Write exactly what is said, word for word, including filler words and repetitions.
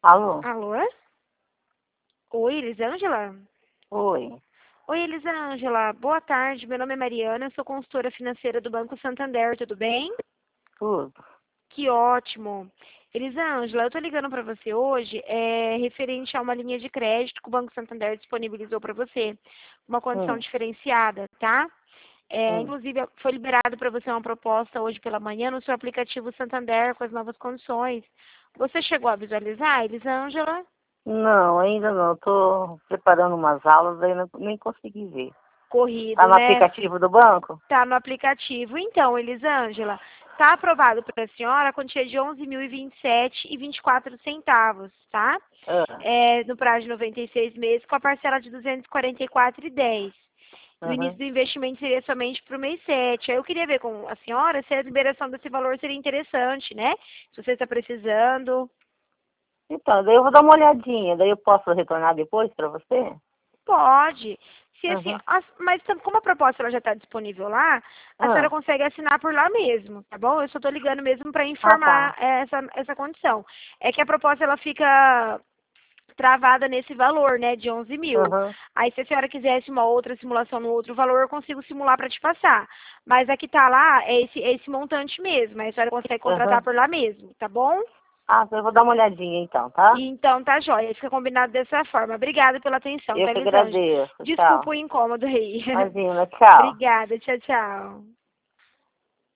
Alô? Alô? Oi, Elisângela? Oi. Oi, Elisângela. Boa tarde. Meu nome é Mariana, eu sou consultora financeira do Banco Santander, tudo bem? Tudo? Que ótimo. Elisângela, eu tô ligando para você hoje é, referente a uma linha de crédito que o Banco Santander disponibilizou para você. Uma condição Hum, diferenciada, tá? É, hum. inclusive, foi liberado para você uma proposta hoje pela manhã no seu aplicativo Santander com as novas condições. Você chegou a visualizar, Elisângela? Não, ainda não. Estou preparando umas aulas, aí não, nem consegui ver. Tá Corrido, no né? aplicativo do banco? Tá no aplicativo. Então, Elisângela, tá aprovado para a senhora a quantia de onze mil e vinte e sete e vinte e quatro centavos, tá? Ah, É, no prazo de noventa e seis meses, com a parcela de duzentos e quarenta e quatro e dez. O início uhum. do investimento seria somente para o mês sete. Aí eu queria ver com a senhora se a liberação desse valor seria interessante, né? Se você está precisando. Então, daí eu vou dar uma olhadinha. Daí eu posso retornar depois para você? Pode. Se assim, Uhum. as- mas tam- como a proposta ela já está disponível lá, a senhora Ah, consegue assinar por lá mesmo, tá bom? Eu só estou ligando mesmo para ah, informar tá. essa, essa condição. É que a proposta ela fica travada nesse valor, né, de onze mil. Uhum. Aí se a senhora quisesse uma outra simulação no outro valor, eu consigo simular para te passar. Mas a que tá lá é esse, é esse montante mesmo, aí a senhora consegue contratar Uhum. por lá mesmo, tá bom? Ah, eu vou dar uma olhadinha então, tá? Então tá jóia, fica combinado dessa forma. Obrigada pela atenção, Eu tá, que Elisângela? agradeço. Desculpa Tchau. o incômodo aí. Imagina, tchau. Obrigada, tchau, tchau.